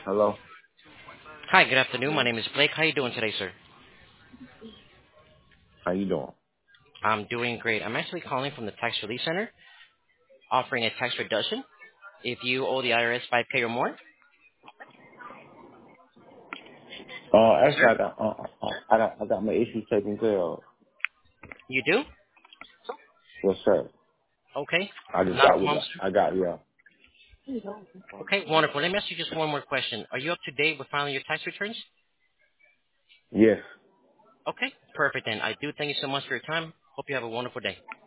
Hello. Hi, good afternoon. My name is Blake. How you doing today, sir? How you doing? I'm doing great. I'm actually calling from the Tax Relief Center, offering a tax reduction if you owe the IRS 5K or more. Actually, Sir? I got my issues taken care of. You do? Yes, sir. Okay. I just Not a got with problem, it. sir. I got yeah. Okay, wonderful. Let me ask you just one more question. Are you up to date with filing your tax returns? Yes. Okay, perfect then. I do thank you so much for your time. Hope you have a wonderful day.